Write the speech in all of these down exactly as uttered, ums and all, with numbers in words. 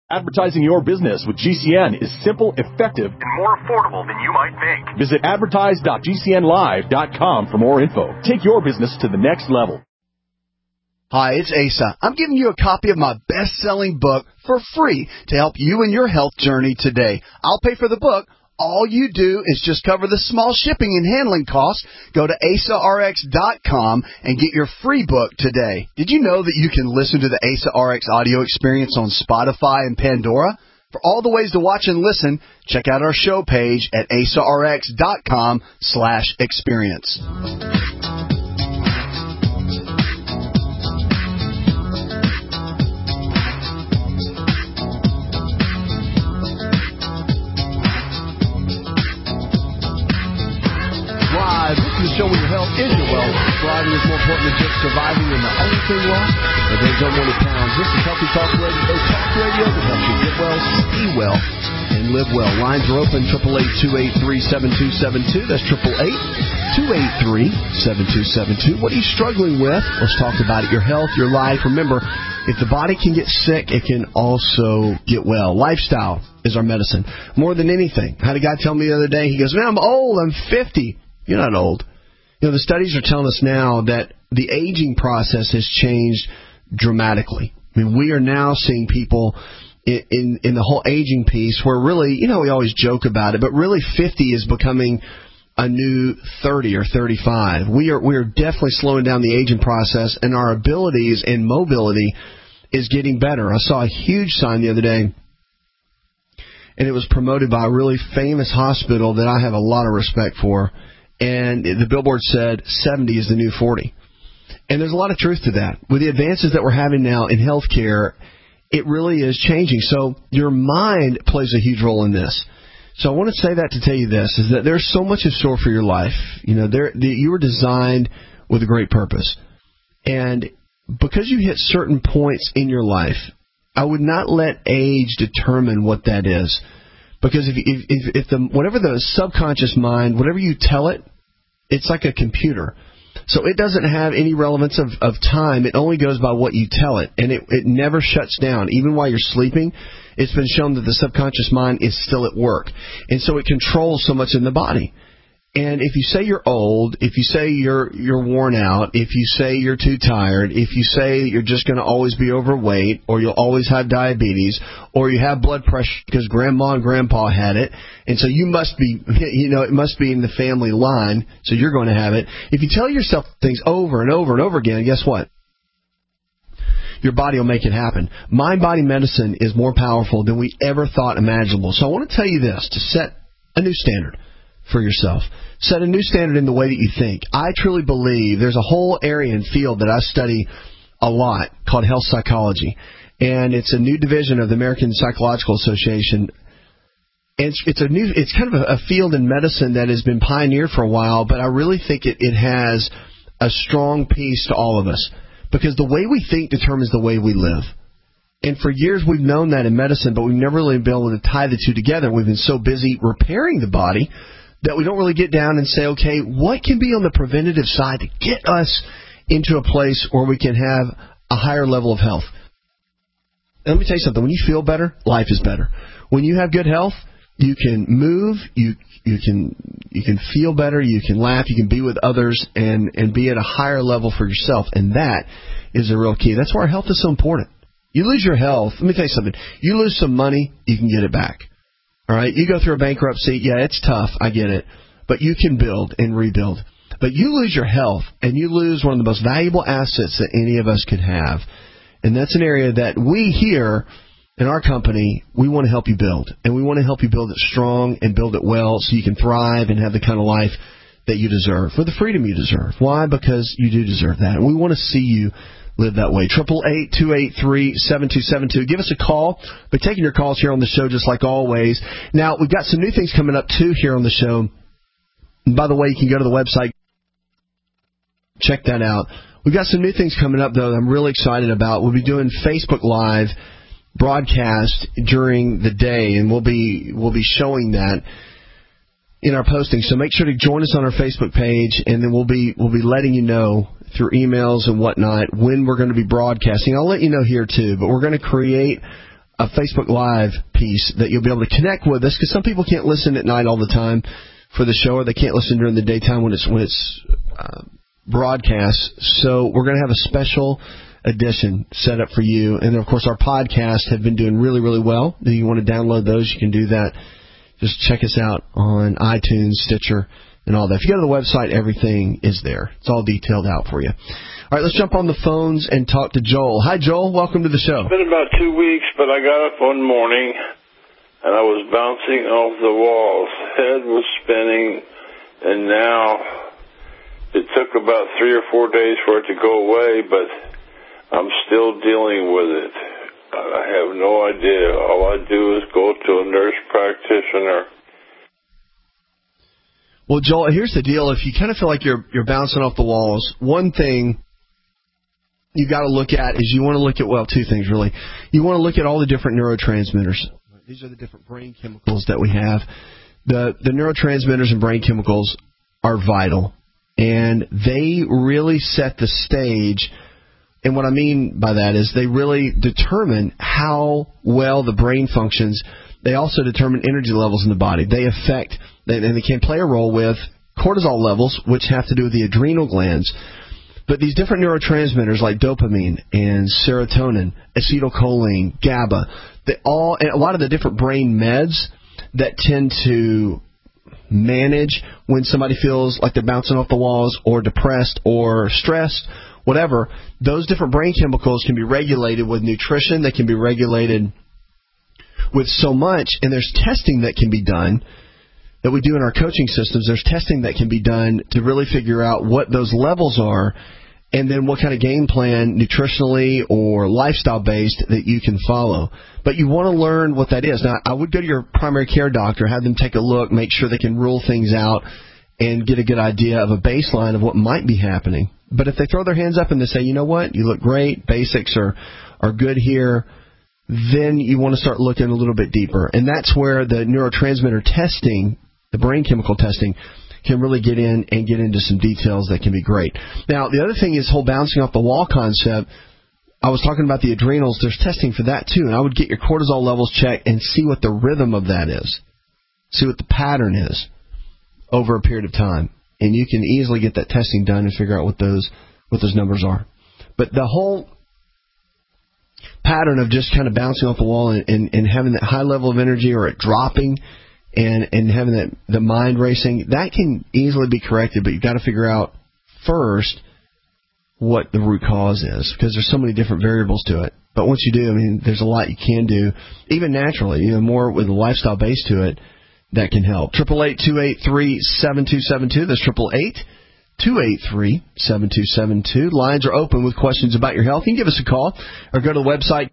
Advertising your business with G C N is simple, effective, and more affordable than you might think. Visit advertise dot g c n live dot com for more info. Take your business to the next level. Hi, it's Asa. I'm giving you a copy of my best-selling book for free to help you in your health journey today. I'll pay for the book. All you do is just cover the small shipping and handling costs. Go to asa r x dot com and get your free book today. Did you know that you can listen to the Asa R X audio experience on Spotify and Pandora? For all the ways to watch and listen, check out our show page at asa r x dot com slash experience. The show when your health is your wealth. Thriving is more important than just surviving, and the only thing lost are those unwanted pounds. This is Healthy Talk Radio. Talk Radio that helps you get well, stay well, and live well. Lines are open, eight eight eight, two eight three, seven two seven two. That's eight eight eight, two eight three, seven two seven two. What are you struggling with? Let's talk about it. Your health, your life. Remember, if the body can get sick, it can also get well. Lifestyle is our medicine. More than anything. I had a guy tell me the other day, he goes, man, I'm old, I'm fifty. You're not old. You know, the studies are telling us now that the aging process has changed dramatically. I mean, we are now seeing people in, in, in the whole aging piece where really, you know, we always joke about it, but really fifty is becoming a new thirty or thirty-five. We are, we are definitely slowing down the aging process, and our abilities and mobility is getting better. I saw a huge sign the other day, and it was promoted by a really famous hospital that I have a lot of respect for. And the billboard said seventy is the new forty. And there's a lot of truth to that. With the advances that we're having now in healthcare, it really is changing. So your mind plays a huge role in this. So I want to say that to tell you this, is that there's so much in store for your life. You know, there, the, you were designed with a great purpose. And because you hit certain points in your life, I would not let age determine what that is. Because if, if, if, if the whatever the subconscious mind, whatever you tell it, it's like a computer. So it doesn't have any relevance of, of time. It only goes by what you tell it. And it, it never shuts down. Even while you're sleeping, it's been shown that the subconscious mind is still at work. And so it controls so much in the body. And if you say you're old, if you say you're you're worn out, if you say you're too tired, if you say you're just going to always be overweight, or you'll always have diabetes, or you have blood pressure because grandma and grandpa had it, and so you must be, you know, it must be in the family line, so you're going to have it. If you tell yourself things over and over and over again, guess what? Your body will make it happen. Mind-body medicine is more powerful than we ever thought imaginable. So I want to tell you this, to set a new standard for yourself. Set a new standard in the way that you think. I truly believe there's a whole area and field that I study a lot called health psychology. And it's a new division of the American Psychological Association. And it's, it's a new, it's kind of a, a field in medicine that has been pioneered for a while, but I really think it, it has a strong piece to all of us. Because the way we think determines the way we live. And for years we've known that in medicine, but we've never really been able to tie the two together. We've been so busy repairing the body that we don't really get down and say, okay, what can be on the preventative side to get us into a place where we can have a higher level of health? And let me tell you something. When you feel better, life is better. When you have good health, you can move, you you can you can feel better, you can laugh, you can be with others, and, and be at a higher level for yourself. And that is a real key. That's why our health is so important. You lose your health, let me tell you something. You lose some money, you can get it back. All right, you go through a bankruptcy, yeah, it's tough, I get it, but you can build and rebuild. But you lose your health, and you lose one of the most valuable assets that any of us could have, and that's an area that we here in our company, we want to help you build, and we want to help you build it strong and build it well so you can thrive and have the kind of life that you deserve, for the freedom you deserve. Why? Because you do deserve that, and we want to see you live that way. eight eight eight, two eight three, seven two seven two. Give us a call. We're taking your calls here on the show just like always. Now, we've got some new things coming up, too, here on the show. And by the way, you can go to the website. Check that out. We've got some new things coming up, though, that I'm really excited about. We'll be doing Facebook Live broadcast during the day, and we'll be we'll be showing that in our posting. So make sure to join us on our Facebook page, and then we'll be we'll be letting you know through emails and whatnot when we're going to be broadcasting. I'll let you know here too, but we're going to create a Facebook Live piece that you'll be able to connect with us, because some people can't listen at night all the time for the show, or they can't listen during the daytime when it's when it's uh, broadcast. So we're going to have a special edition set up for you. And, of course, our podcasts have been doing really, really well. If you want to download those, you can do that. Just check us out on iTunes, Stitcher, and all that. If you go to the website, everything is there. It's all detailed out for you. All right, let's jump on the phones and talk to Joel. Hi, Joel. Welcome to the show. It's been about two weeks, but I got up one morning, and I was bouncing off the walls. Head was spinning, and now it took about three or four days for it to go away, but I'm still dealing with it. I have no idea. All I do is go to a nurse practitioner. Well, Joel, here's the deal. If you kind of feel like you're you're bouncing off the walls, one thing you got to look at is you want to look at, well, two things really. You want to look at all the different neurotransmitters. These are the different brain chemicals that we have. The the neurotransmitters and brain chemicals are vital, and they really set the stage. And what I mean by that is they really determine how well the brain functions. They also determine energy levels in the body. They affect, and they can play a role with cortisol levels, which have to do with the adrenal glands. But these different neurotransmitters like dopamine and serotonin, acetylcholine, GABA, they all, and a lot of the different brain meds that tend to manage when somebody feels like they're bouncing off the walls or depressed or stressed, whatever, those different brain chemicals can be regulated with nutrition. They can be regulated with so much, and there's testing that can be done that we do in our coaching systems. There's testing that can be done to really figure out what those levels are, and then what kind of game plan, nutritionally or lifestyle-based, that you can follow. But you want to learn what that is. Now, I would go to your primary care doctor, have them take a look, make sure they can rule things out, and get a good idea of a baseline of what might be happening. But if they throw their hands up and they say, you know what, you look great, basics are, are good here, then you want to start looking a little bit deeper. And that's where the neurotransmitter testing, the brain chemical testing, can really get in and get into some details that can be great. Now, the other thing is whole bouncing off the wall concept. I was talking about the adrenals. There's testing for that, too. And I would get your cortisol levels checked and see what the rhythm of that is. See what the pattern is over a period of time. And you can easily get that testing done and figure out what those what those numbers are. But the whole pattern of just kind of bouncing off the wall and, and, and having that high level of energy, or it dropping and, and having that the mind racing, that can easily be corrected, but you've got to figure out first what the root cause is, because there's so many different variables to it. But once you do, I mean, there's a lot you can do, even naturally, you know, more with a lifestyle base to it, that can help. triple eight, two eight three, seven two seven two. That's triple eight, two eight three, seven two seven two. Lines are open with questions about your health. You can give us a call or go to the website.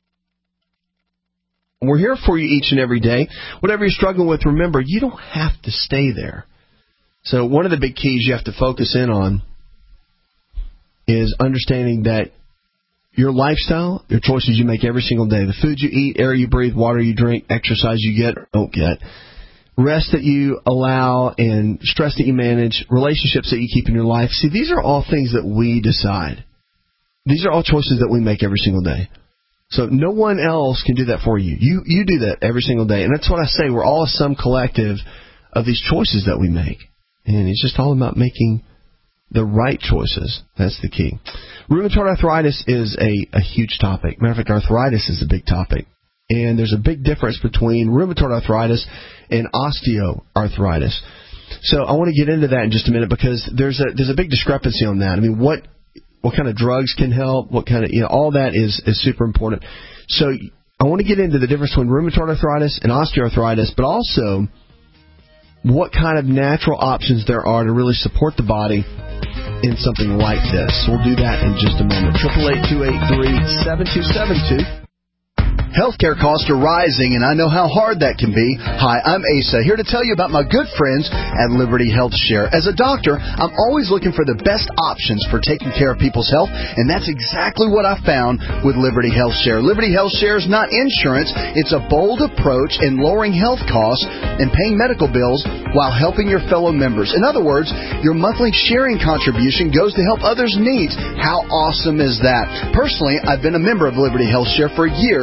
We're here for you each and every day. Whatever you're struggling with, remember, you don't have to stay there. So one of the big keys you have to focus in on is understanding that your lifestyle, your choices you make every single day, the food you eat, air you breathe, water you drink, exercise you get or don't get, rest that you allow, and stress that you manage, relationships that you keep in your life. See, these are all things that we decide. These are all choices that we make every single day. So no one else can do that for you. You you do that every single day. And that's what I say. We're all a sum collective of these choices that we make. And it's just all about making the right choices. That's the key. Rheumatoid arthritis is a, a huge topic. Matter of fact, arthritis is a big topic. And there's a big difference between rheumatoid arthritis and osteoarthritis. So I want to get into that in just a minute, because there's a there's a big discrepancy on that. I mean, what what kind of drugs can help? What kind of, you know, all that is, is super important. So I want to get into the difference between rheumatoid arthritis and osteoarthritis, but also what kind of natural options there are to really support the body in something like this. We'll do that in just a moment. triple eight, two eight three, seven two seven two. Healthcare costs are rising, and I know how hard that can be. Hi, I'm Asa, here to tell you about my good friends at Liberty Health Share. As a doctor, I'm always looking for the best options for taking care of people's health, and that's exactly what I found with Liberty Health Share. Liberty Health Share is not insurance. It's a bold approach in lowering health costs and paying medical bills while helping your fellow members. In other words, your monthly sharing contribution goes to help others' needs. How awesome is that? Personally, I've been a member of Liberty Health Share for years,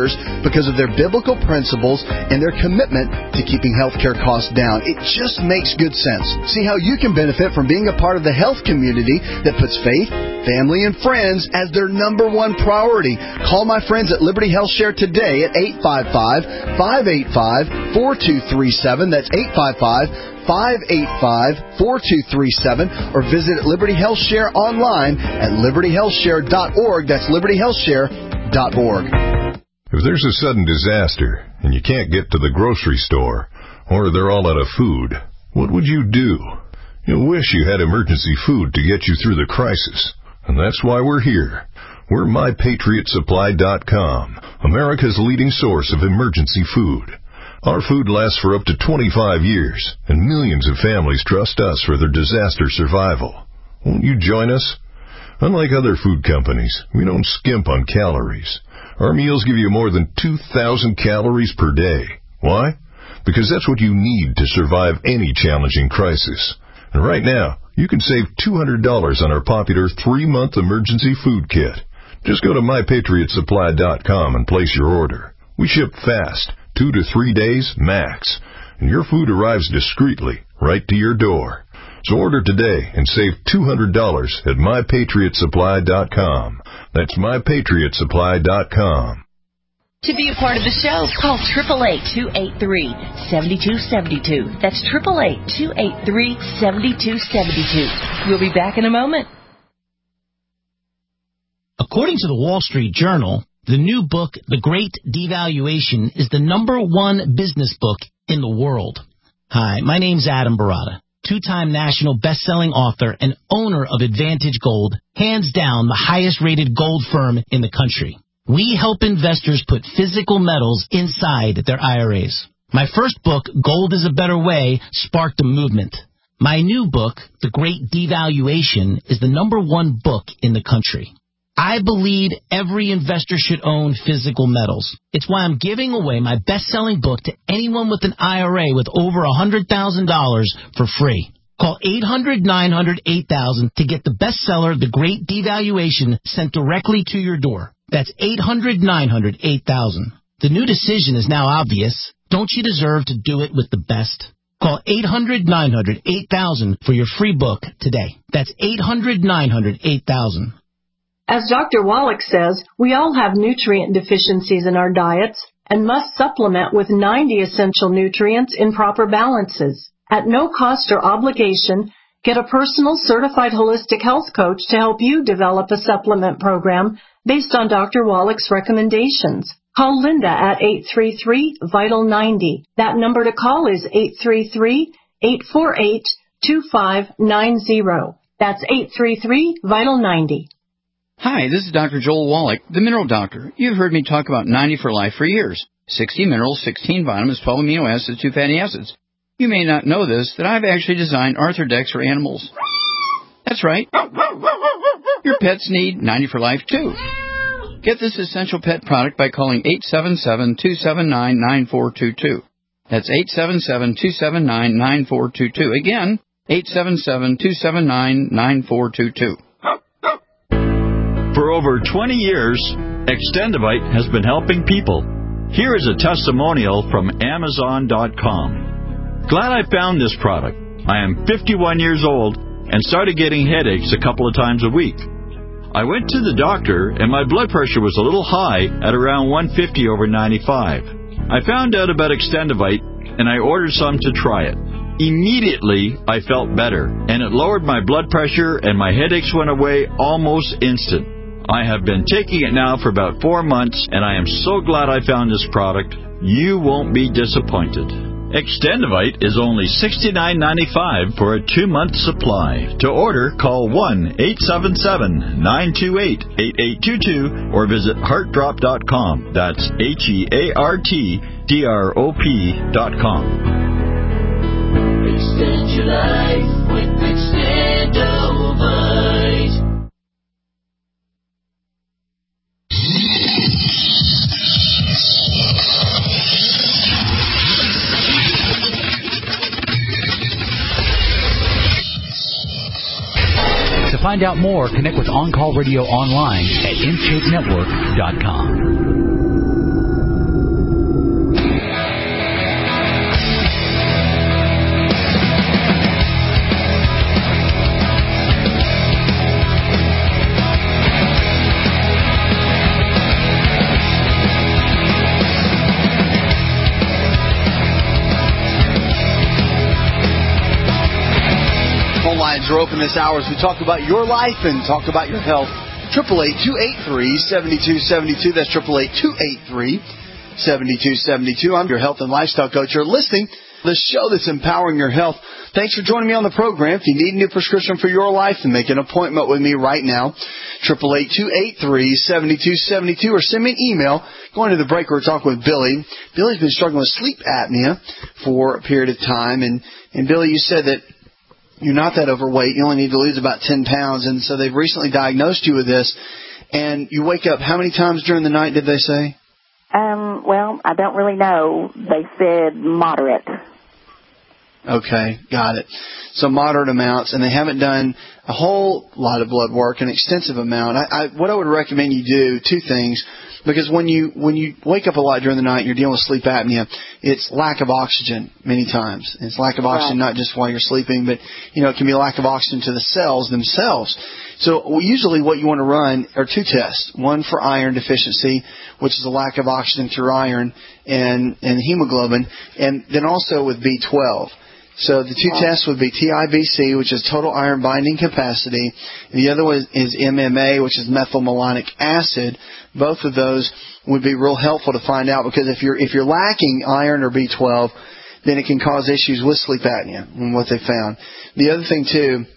because of their biblical principles and their commitment to keeping healthcare costs down. It just makes good sense. See how you can benefit from being a part of the health community that puts faith, family, and friends as their number one priority. Call my friends at Liberty Health Share today at eight five five, five eight five, four two three seven. That's eight five five, five eight five, four two three seven, or visit Liberty Health Share online at liberty health share dot org. That's liberty health share dot org. If there's a sudden disaster and you can't get to the grocery store, or they're all out of food, what would you do? You'll wish you had emergency food to get you through the crisis. And that's why we're here. We're my patriot supply dot com, America's leading source of emergency food. Our food lasts for up to twenty-five years, and millions of families trust us for their disaster survival. Won't you join us? Unlike other food companies, we don't skimp on calories. Our meals give you more than two thousand calories per day. Why? Because that's what you need to survive any challenging crisis. And right now, you can save two hundred dollars on our popular three-month emergency food kit. Just go to my patriot supply dot com and place your order. We ship fast, two to three days max, and your food arrives discreetly right to your door. So order today and save two hundred dollars at my patriot supply dot com. That's my patriot supply dot com. To be a part of the show, call eight eight eight, two eight three, seven two seven two. That's eight eight eight, two eight three, seven two seven two. We'll be back in a moment. According to the Wall Street Journal, the new book, The Great Devaluation, is the number one business book in the world. Hi, my name's Adam Barata, two-time national best-selling author and owner of Advantage Gold, hands down the highest-rated gold firm in the country. We help investors put physical metals inside their I R As. My first book, Gold is a Better Way, sparked a movement. My new book, The Great Devaluation, is the number one book in the country. I believe every investor should own physical metals. It's why I'm giving away my best-selling book to anyone with an I R A with over one hundred thousand dollars for free. Call eight hundred, nine hundred, eight thousand to get the bestseller, The Great Devaluation, sent directly to your door. That's eight hundred, nine hundred, eight thousand. The new decision is now obvious. Don't you deserve to do it with the best? Call eight hundred, nine hundred, eight thousand for your free book today. That's eight hundred, nine hundred, eight thousand. As Doctor Wallach says, we all have nutrient deficiencies in our diets and must supplement with ninety essential nutrients in proper balances. At no cost or obligation, get a personal certified holistic health coach to help you develop a supplement program based on Doctor Wallach's recommendations. Call Linda at eight three three, vital ninety. That number to call is eight three three, eight four eight, two five nine zero. That's eight three three, vital ninety. Hi, this is Doctor Joel Wallach, the Mineral Doctor. You've heard me talk about ninety for Life for years. sixty minerals, sixteen vitamins, twelve amino acids, two fatty acids. You may not know this, that I've actually designed Arthrodex for animals. That's right. Your pets need ninety for Life, too. Get this essential pet product by calling eight seven seven, two seven nine, nine four two two. That's eight seven seven, two seven nine, nine four two two. Again, eight seven seven, two seven nine, nine four two two. For over twenty years, Extendivite has been helping people. Here is a testimonial from Amazon dot com. Glad I found this product. I am fifty-one years old and started getting headaches a couple of times a week. I went to the doctor and my blood pressure was a little high at around one fifty over ninety-five. I found out about Extendivite and I ordered some to try it. Immediately, I felt better, and it lowered my blood pressure and my headaches went away almost instant. I have been taking it now for about four months, and I am so glad I found this product. You won't be disappointed. Extendivite is only sixty-nine ninety-five for a two-month supply. To order, call one eight seven seven, nine two eight, eight eight two two or visit heart drop dot com. That's H E A R T D R O P dot com. Extend your life with Extendivite. To find out more, connect with On Call Radio online at in shape network dot com. open this hour as we talk about your life and talk about your health. eight eight eight, two eight three, seven two seven two. That's eight eight eight, two eight three, seven two seven two. I'm your health and lifestyle coach. You're listening to the show that's empowering your health. Thanks for joining me on the program. If you need a new prescription for your life, then make an appointment with me right now. eight eight eight, two eight three, seven two seven two, or send me an email. Going to the break, we're talking with Billy. Billy's been struggling with sleep apnea for a period of time. And, and Billy, you said that you're not that overweight. You only need to lose about ten pounds. And so they've recently diagnosed you with this. And you wake up how many times during the night, did they say? Um, well, I don't really know. They said moderate. Okay, got it. So moderate amounts, and they haven't done a whole lot of blood work, an extensive amount. I, I, what I would recommend you do, two things, because when you when you wake up a lot during the night, you're dealing with sleep apnea. It's lack of oxygen many times. It's lack of oxygen Right. not just while you're sleeping, but you know it can be a lack of oxygen to the cells themselves. So usually what you want to run are two tests. One for iron deficiency, which is a lack of oxygen through iron and, and hemoglobin, and then also with B twelve. So the two tests would be T I B C, which is total iron binding capacity, and the other one is M M A, which is methylmalonic acid. Both of those would be real helpful to find out, because if you're if you're lacking iron or B twelve, then it can cause issues with sleep apnea, and what they found. The other thing too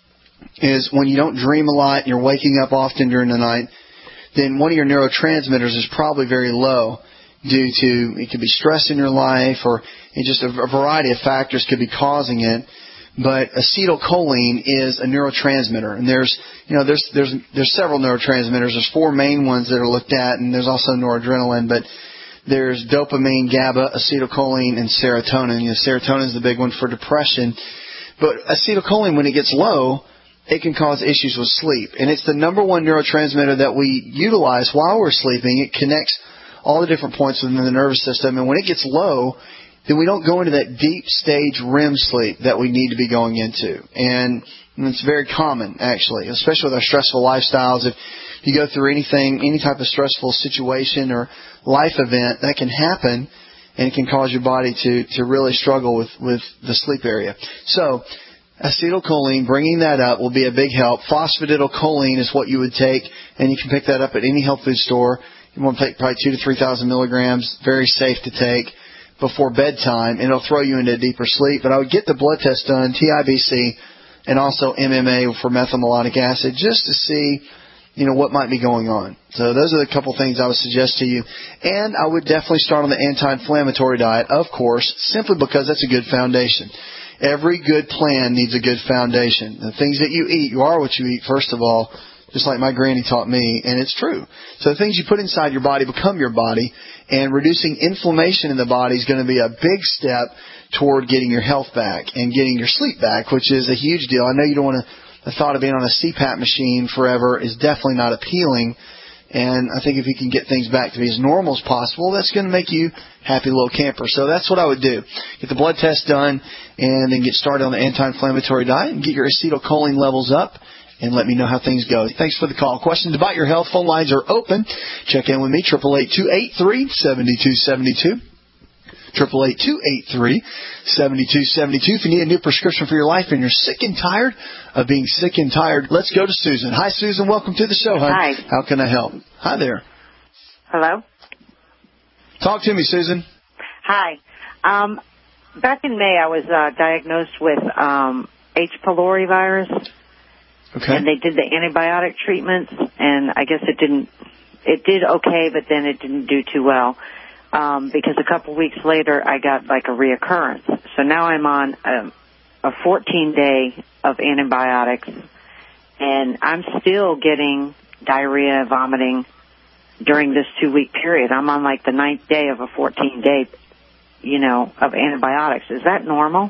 is when you don't dream a lot and you're waking up often during the night, then one of your neurotransmitters is probably very low due to, it could be stress in your life, or it just a, a variety of factors could be causing it. But acetylcholine is a neurotransmitter, and there's, you know, there's there's there's several neurotransmitters. There's four main ones that are looked at, and there's also noradrenaline, but there's dopamine, GABA, acetylcholine, and serotonin. You know, serotonin is the big one for depression. But acetylcholine, when it gets low, it can cause issues with sleep, and it's the number one neurotransmitter that we utilize while we're sleeping. It connects all the different points within the nervous system, and when it gets low, then we don't go into that deep stage R E M sleep that we need to be going into. And it's very common, actually, especially with our stressful lifestyles. If you go through anything, any type of stressful situation or life event, that can happen, and it can cause your body to, to really struggle with, with the sleep area. So acetylcholine, bringing that up will be a big help. Phosphatidylcholine is what you would take, and you can pick that up at any health food store. You want to take probably two to three thousand milligrams. Very safe to take before bedtime, and it'll throw you into deeper sleep. But I would get the blood test done, T I B C, and also M M A for methylmalonic acid, just to see, you know, what might be going on. So those are the couple things I would suggest to you. And I would definitely start on the anti-inflammatory diet, of course, simply because that's a good foundation. Every good plan needs a good foundation. The things that you eat, you are what you eat, first of all, just like my granny taught me, and it's true. So the things you put inside your body become your body, and reducing inflammation in the body is going to be a big step toward getting your health back and getting your sleep back, which is a huge deal. I know you don't want to, the thought of being on a C PAP machine forever is definitely not appealing, and I think if you can get things back to be as normal as possible, that's going to make you happy little camper. So that's what I would do. Get the blood test done, and then get started on the anti-inflammatory diet and get your acetylcholine levels up, and let me know how things go. Thanks for the call. Questions about your health, phone lines are open. Check in with me, eight eight eight, two eight three, seven two seven two. eight eight eight, two eight three, seven two seven two. If you need a new prescription for your life and you're sick and tired of being sick and tired, let's go to Susan. Hi, Susan. Welcome to the show, hon. Hi. How can I help? Hi there. Hello? Talk to me, Susan. Hi. Um, back in May, I was uh, diagnosed with um, H. pylori virus. Okay. And they did the antibiotic treatments, and I guess it didn't, it did okay, but then it didn't do too well. Um, because a couple weeks later, I got like a reoccurrence. So now I'm on a, a fourteen day of antibiotics, and I'm still getting diarrhea, vomiting during this two-week period. I'm on like the ninth day of a fourteen day, you know, of antibiotics. Is that normal?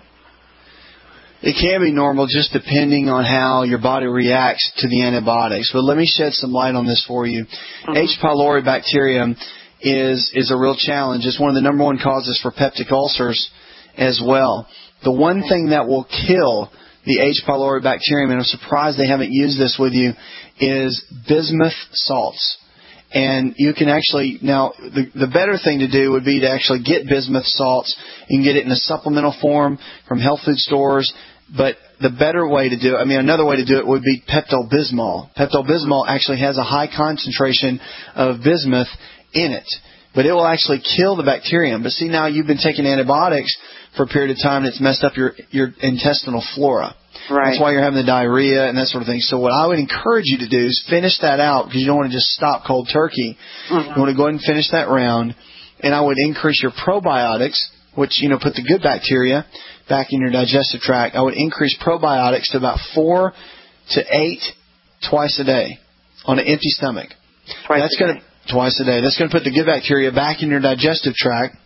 It can be normal, just depending on how your body reacts to the antibiotics. But let me shed some light on this for you. Mm-hmm. H. pylori bacterium is is a real challenge. It's one of the number one causes for peptic ulcers as well. The one thing that will kill the H. pylori bacterium, and I'm surprised they haven't used this with you, is bismuth salts. And you can actually, now, the, the better thing to do would be to actually get bismuth salts and get it in a supplemental form from health food stores. But the better way to do it, I mean, another way to do it would be Pepto-Bismol. Pepto-Bismol actually has a high concentration of bismuth in it, but it will actually kill the bacterium. But see, now you've been taking antibiotics for a period of time, and it's messed up your, your intestinal flora. Right. That's why you're having the diarrhea and that sort of thing. So what I would encourage you to do is finish that out, because you don't want to just stop cold turkey. Mm-hmm. You want to go ahead and finish that round, and I would increase your probiotics, which, you know, put the good bacteria back in your digestive tract. I would increase probiotics to about four to eight twice a day on an empty stomach. Twice That's a gonna, day. Twice a day. That's going to put the good bacteria back in your digestive tract.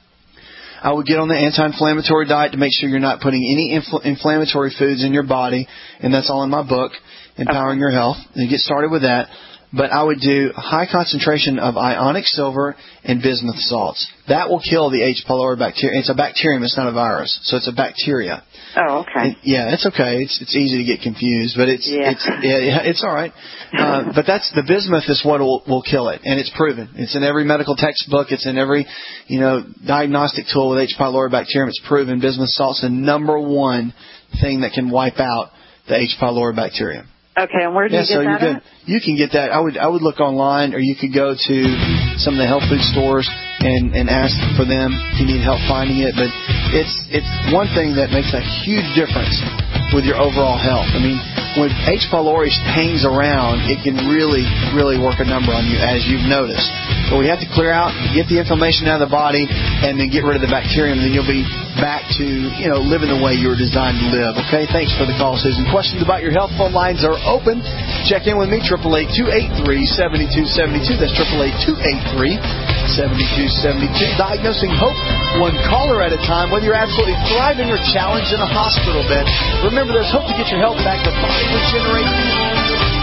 I would get on the anti-inflammatory diet to make sure you're not putting any infl- inflammatory foods in your body, and that's all in my book, Empowering Your Health. And get started with that. But I would do a high concentration of ionic silver and bismuth salts. That will kill the H. pylori bacteria. It's a bacterium. It's not a virus. So it's a bacteria. Oh, okay. And, yeah, it's okay. It's it's easy to get confused, but it's yeah. it's yeah, it's all right. Uh, but that's the bismuth is what will will kill it, and it's proven. It's in every medical textbook. It's in every you know diagnostic tool with H. pylori bacterium. It's proven. Bismuth salt's the number one thing that can wipe out the H. pylori bacterium. Okay, and where do yeah, you get so that you at? You can get that. I would I would look online, or you could go to some of the health food stores and, and ask for them if you need help finding it. But it's it's one thing that makes a huge difference with your overall health. I mean, when H. pylori hangs around, it can really, really work a number on you, as you've noticed. But we have to clear out, get the inflammation out of the body, and then get rid of the bacterium, and then you'll be back to, you know, living the way you were designed to live. Okay, thanks for the call, Susan. Questions about your health? Phone lines are open. Check in with me, eight eight eight, two eight three, seven two seven two. That's eight eight eight, two eight three, seven two seven two. Diagnosing hope, one caller at a time. Whether you're absolutely thriving or challenged in a hospital bed, remember there's hope to get your health back. The body regenerates.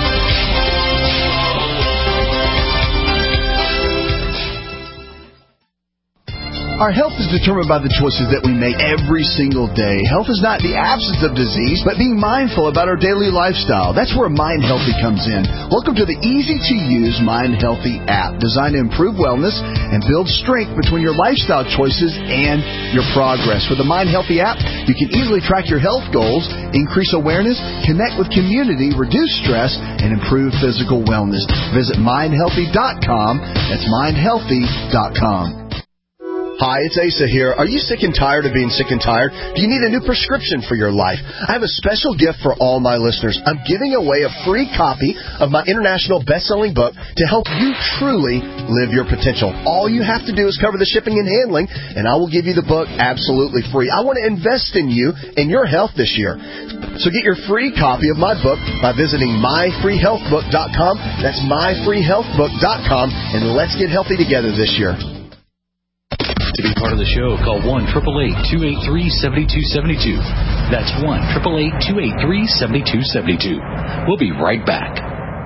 Our health is determined by the choices that we make every single day. Health is not the absence of disease, but being mindful about our daily lifestyle. That's where Mind Healthy comes in. Welcome to the easy-to-use Mind Healthy app, designed to improve wellness and build strength between your lifestyle choices and your progress. With the Mind Healthy app, you can easily track your health goals, increase awareness, connect with community, reduce stress, and improve physical wellness. Visit mind healthy dot com. That's mind healthy dot com. Hi, it's Asa here. Are you sick and tired of being sick and tired? Do you need a new prescription for your life? I have a special gift for all my listeners. I'm giving away a free copy of my international best-selling book to help you truly live your potential. All you have to do is cover the shipping and handling, and I will give you the book absolutely free. I want to invest in you and your health this year. So get your free copy of my book by visiting my free health book dot com. That's my free health book dot com, and let's get healthy together this year. To be part of the show, call one eight eight eight, two eight three, seven two seven two. That's one eight eight eight, two eight three, seven two seven two. We'll be right back.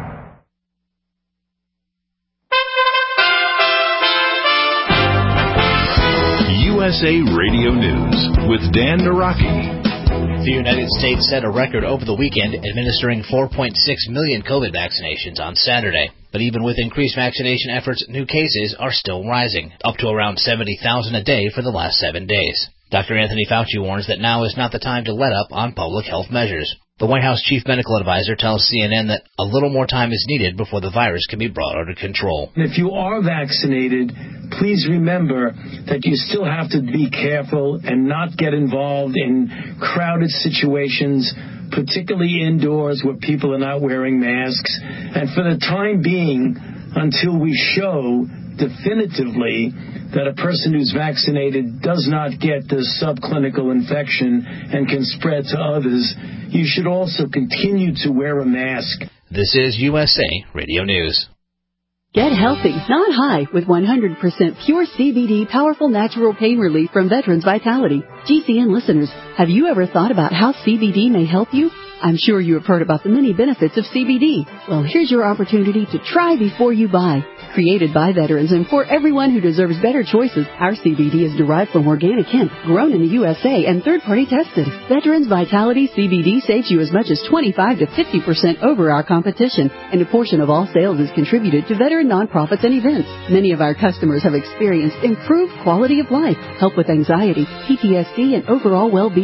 U S A Radio News with Dan Naraki. The United States set a record over the weekend, administering four point six million COVID vaccinations on Saturday. But even with increased vaccination efforts, new cases are still rising, up to around seventy thousand a day for the last seven days. Doctor Anthony Fauci warns that now is not the time to let up on public health measures. The White House chief medical advisor tells C N N that a little more time is needed before the virus can be brought under control. If you are vaccinated, please remember that you still have to be careful and not get involved in crowded situations, particularly indoors where people are not wearing masks. And for the time being, until we show definitively that a person who's vaccinated does not get this subclinical infection and can spread to others, you should also continue to wear a mask. This is U S A Radio News. Get healthy, not high, with one hundred percent pure C B D powerful natural pain relief from Veterans Vitality. G C N listeners, have you ever thought about how C B D may help you? I'm sure you have heard about the many benefits of C B D. Well, here's your opportunity to try before you buy. Created by veterans and for everyone who deserves better choices, our C B D is derived from organic hemp, grown in the U S A and third-party tested. Veterans Vitality C B D saves you as much as twenty-five to fifty percent over our competition, and a portion of all sales is contributed to veteran nonprofits and events. Many of our customers have experienced improved quality of life, help with anxiety, P T S D, and overall well-being.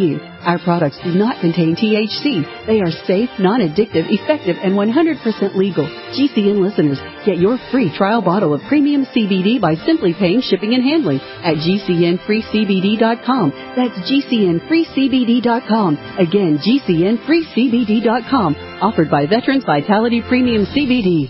Our products do not contain T H C. They are safe, non-addictive, effective, and one hundred percent legal. G C N listeners, get your free trial bottle of premium C B D by simply paying shipping and handling at G C N free C B D dot com. That's G C N free C B D dot com. Again, G C N free C B D dot com. Offered by Veterans Vitality Premium C B D.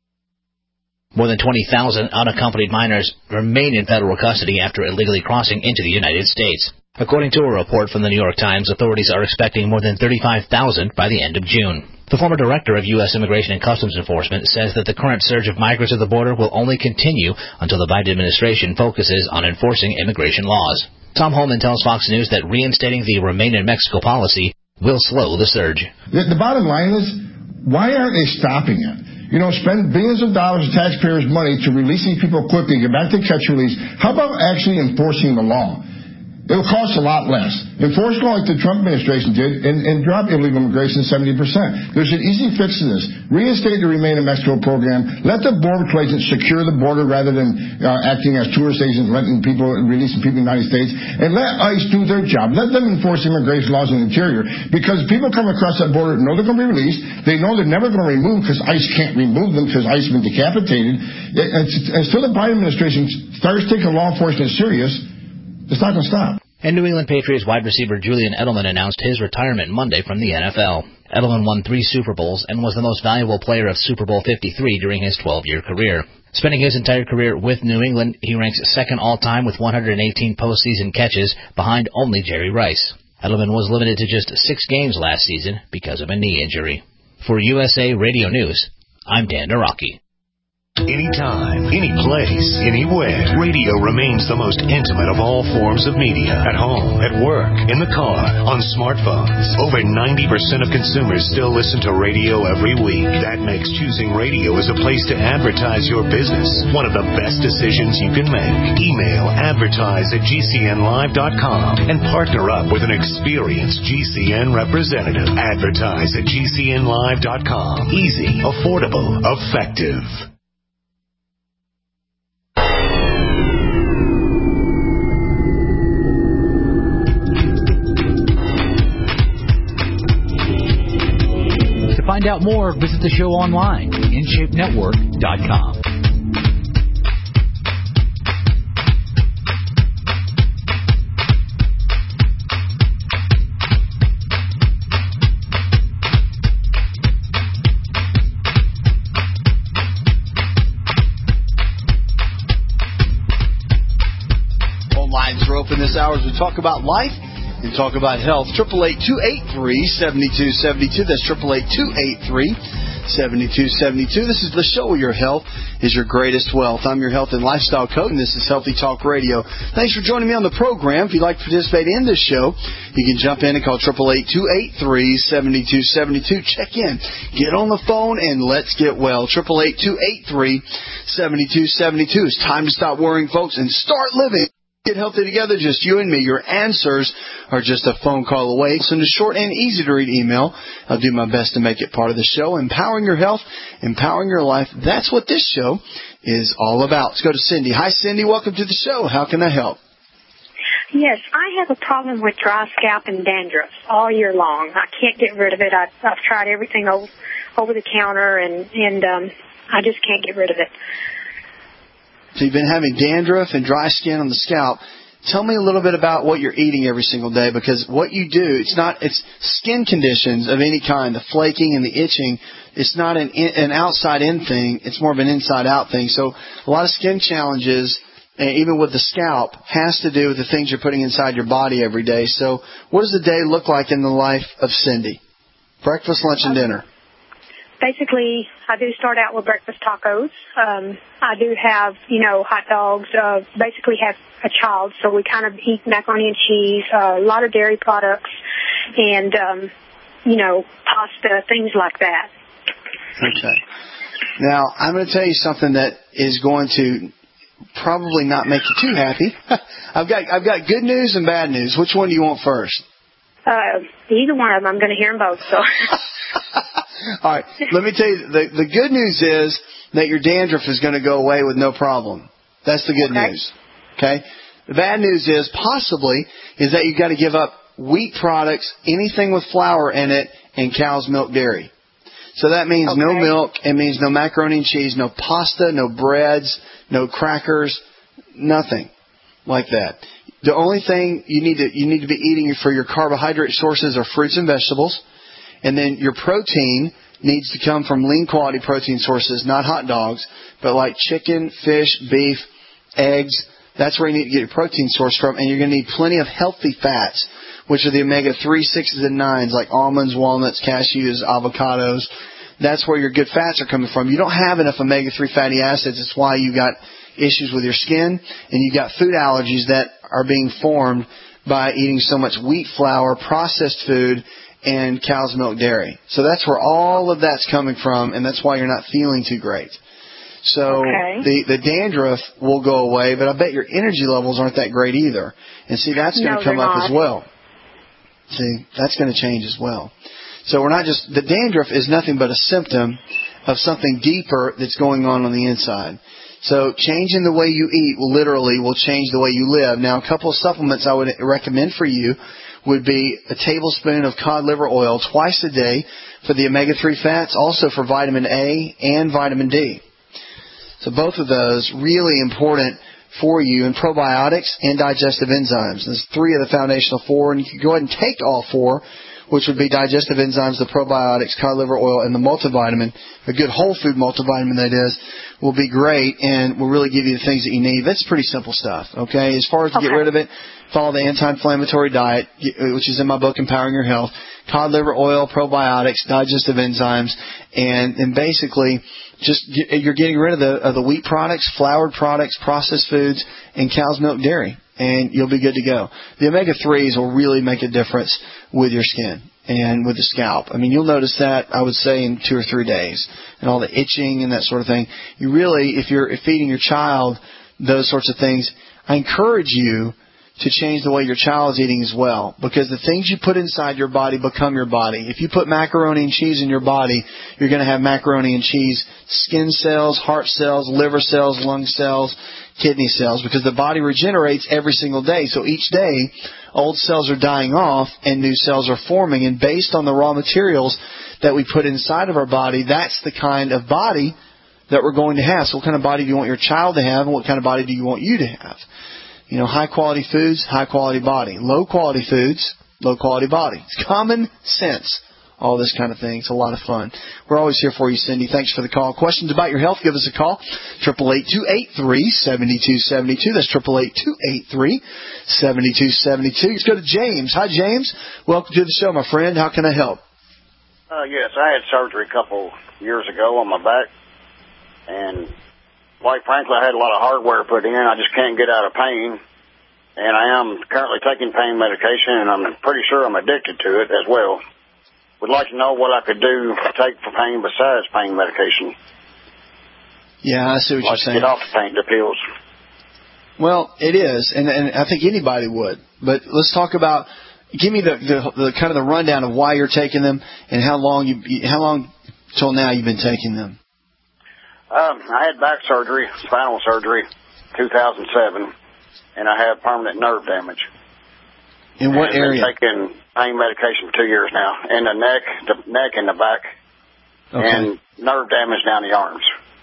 More than twenty thousand unaccompanied minors remain in federal custody after illegally crossing into the United States. According to a report from the New York Times, authorities are expecting more than thirty-five thousand by the end of June. The former director of U S Immigration and Customs Enforcement says that the current surge of migrants at the border will only continue until the Biden administration focuses on enforcing immigration laws. Tom Holman tells Fox News that reinstating the Remain in Mexico policy will slow the surge. The, the bottom line is, why aren't they stopping it? You know, spend billions of dollars of taxpayers' money to release these people quickly, get back to catch release. How about actually enforcing the law? It'll cost a lot less. Enforce law like the Trump administration did and, and drop illegal immigration seventy percent. There's an easy fix to this. Reinstate the Remain in Mexico program. Let the border patrol agents secure the border rather than uh, acting as tourist agents, letting people, releasing people in the United States. And let ICE do their job. Let them enforce immigration laws in the interior. Because people come across that border know they're going to be released. They know they're never going to remove because ICE can't remove them because ICE has been decapitated. It, until the Biden administration starts taking law enforcement serious, it's not going to stop. And New England Patriots wide receiver Julian Edelman announced his retirement Monday from the N F L. Edelman won three Super Bowls and was the most valuable player of Super Bowl fifty-three during his twelve-year career. Spending his entire career with New England, he ranks second all-time with one hundred eighteen postseason catches, behind only Jerry Rice. Edelman was limited to just six games last season because of a knee injury. For U S A Radio News, I'm Dan Naraki. Anytime, any place, anywhere. Radio remains the most intimate of all forms of media. At home, at work, in the car, on smartphones. Over ninety percent of consumers still listen to radio every week. That makes choosing radio as a place to advertise your business one of the best decisions you can make. Email advertise at G C N live dot com and partner up with an experienced G C N representative. Advertise at G C N live dot com. Easy, affordable, effective. To find out more, visit the show online, in shape network dot com. Phone lines are open this hour as we talk about life and talk about health. Triple eight two eight three seventy two seventy two. That's triple eight two eight three seventy two seventy two. This is the show where your health is your greatest wealth. I'm your health and lifestyle coach, and this is Healthy Talk Radio. Thanks for joining me on the program. If you'd like to participate in this show, you can jump in and call triple eight two eight three seventy two seventy two. Check in, get on the phone, and let's get well. Triple eight two eight three seventy two seventy two. It's time to stop worrying, folks, and start living. Get healthy together, just you and me. Your answers are just a phone call away. Send a short and easy to read email. I'll do my best to make it part of the show. Empowering your health, empowering your life. That's what this show is all about. Let's go to Cindy. Hi, Cindy. Welcome to the show. How can I help? Yes, I have a problem with dry scalp and dandruff all year long. I can't get rid of it. I've, I've tried everything over, over the counter, and, and um, I just can't get rid of it. So you've been having dandruff and dry skin on the scalp. Tell me a little bit about what you're eating every single day, because what you do, it's not, it's skin conditions of any kind, the flaking and the itching. It's not an, an outside-in thing. It's more of an inside-out thing. So a lot of skin challenges, even with the scalp, has to do with the things you're putting inside your body every day. So what does the day look like in the life of Cindy? Breakfast, lunch, and dinner. Basically, I do start out with breakfast tacos. Um, I do have, you know, hot dogs. Uh, basically have a child, so we kind of eat macaroni and cheese, uh, a lot of dairy products, and, um, you know, pasta, things like that. Okay. Now, I'm going to tell you something that is going to probably not make you too happy. I've got I've got good news and bad news. Which one do you want first? Uh, either one of them. I'm going to hear them both, so... All right, let me tell you, the, the good news is that your dandruff is going to go away with no problem. That's the good okay. news, okay? The bad news is, possibly, is that you've got to give up wheat products, anything with flour in it, and cow's milk dairy. So that means okay. no milk. It means no macaroni and cheese, no pasta, no breads, no crackers, nothing like that. The only thing you need to you need to be eating for your carbohydrate sources are fruits and vegetables, and then your protein needs to come from lean quality protein sources, not hot dogs, but like chicken, fish, beef, eggs. That's where you need to get your protein source from, and you're going to need plenty of healthy fats, which are the omega three, sixes, and nines, like almonds, walnuts, cashews, avocados. That's where your good fats are coming from. You don't have enough omega three fatty acids. It's why you got issues with your skin, and you got food allergies that are being formed by eating so much wheat flour, processed food, and cow's milk dairy. So that's where all of that's coming from, and that's why you're not feeling too great. So okay. the, the dandruff will go away, but I bet your energy levels aren't that great either. And see, that's going to no, come up not. as well. See, that's going to change as well. So we're not just, the dandruff is nothing but a symptom of something deeper that's going on on the inside. So changing the way you eat will literally will change the way you live. Now, a couple of supplements I would recommend for you would be a tablespoon of cod liver oil twice a day for the omega three fats, also for vitamin A and vitamin D. So both of those really important for you, and probiotics and digestive enzymes. There's three of the foundational four, and you can go ahead and take all four, which would be digestive enzymes, the probiotics, cod liver oil, and the multivitamin. A good whole food multivitamin, that is, will be great and will really give you the things that you need. That's pretty simple stuff, okay? As far as to okay. get rid of it, follow the anti-inflammatory diet, which is in my book, Empowering Your Health. Cod liver oil, probiotics, digestive enzymes, and, and basically just you're getting rid of the, of the wheat products, floured products, processed foods, and cow's milk dairy, and you'll be good to go. The omega threes will really make a difference with your skin and with the scalp. I mean, you'll notice that, I would say, in two or three days, and all the itching and that sort of thing. You really, if you're feeding your child those sorts of things, I encourage you to change the way your child is eating as well, because the things you put inside your body become your body. If you put macaroni and cheese in your body, you're going to have macaroni and cheese skin cells, heart cells, liver cells, lung cells, kidney cells, because the body regenerates every single day. So each day, old cells are dying off and new cells are forming, and based on the raw materials that we put inside of our body, that's the kind of body that we're going to have. So what kind of body do you want your child to have, and what kind of body do you want you to have? You know, high-quality foods, high-quality body. Low-quality foods, low-quality body. It's common sense, all this kind of thing. It's a lot of fun. We're always here for you, Cindy. Thanks for the call. Questions about your health, give us a call. eight eight eight, two eight three, seven two seven two. That's eight eight eight, two eight three, seven two seven two. Let's go to James. Hi, James. Welcome to the show, my friend. How can I help? Uh, yes, I had surgery a couple years ago on my back, and quite frankly, I had a lot of hardware put in. I just can't get out of pain, and I am currently taking pain medication, and I'm pretty sure I'm addicted to it as well. Would like to know what I could do to take for pain besides pain medication. Yeah, I see what like you're saying. Get off the pain, the pills. Well, it is, and, and I think anybody would. But let's talk about. Give me the, the the kind of the rundown of why you're taking them and how long you how long till now you've been taking them. Um, I had back surgery, spinal surgery, two thousand seven, and I have permanent nerve damage. In what and area? I've been taking pain medication for two years now, in the neck, the neck and the back, okay. and nerve damage down the arms.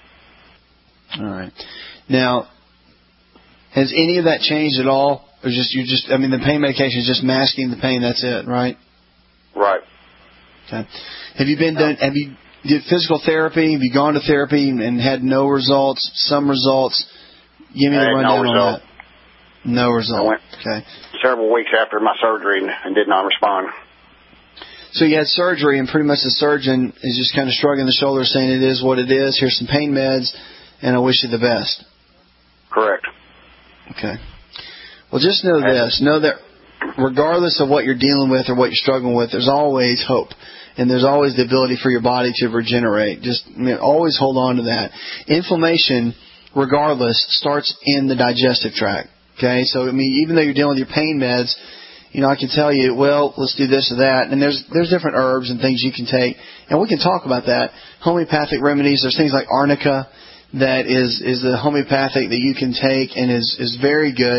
All right. Now, has any of that changed at all, or just you just? I mean, the pain medication is just masking the pain. That's it, right? Right. Okay. Have you been done? Have you did physical therapy? Have you gone to therapy and had no results? Some results? Give me the rundown on that. No result. I went okay. several weeks after my surgery and, and did not respond. So you had surgery, and pretty much the surgeon is just kind of shrugging the shoulders, saying it is what it is. Here's some pain meds, and I wish you the best. Correct. Okay. Well, just know this. Know that regardless of what you're dealing with or what you're struggling with, there's always hope. And there's always the ability for your body to regenerate. Just I mean, always hold on to that. Inflammation, regardless, starts in the digestive tract. Okay? So, I mean, even though you're dealing with your pain meds, you know, I can tell you, well, let's do this or that. And there's there's different herbs and things you can take. And we can talk about that. Homeopathic remedies, there's things like arnica that is, is the homeopathic that you can take and is, is very good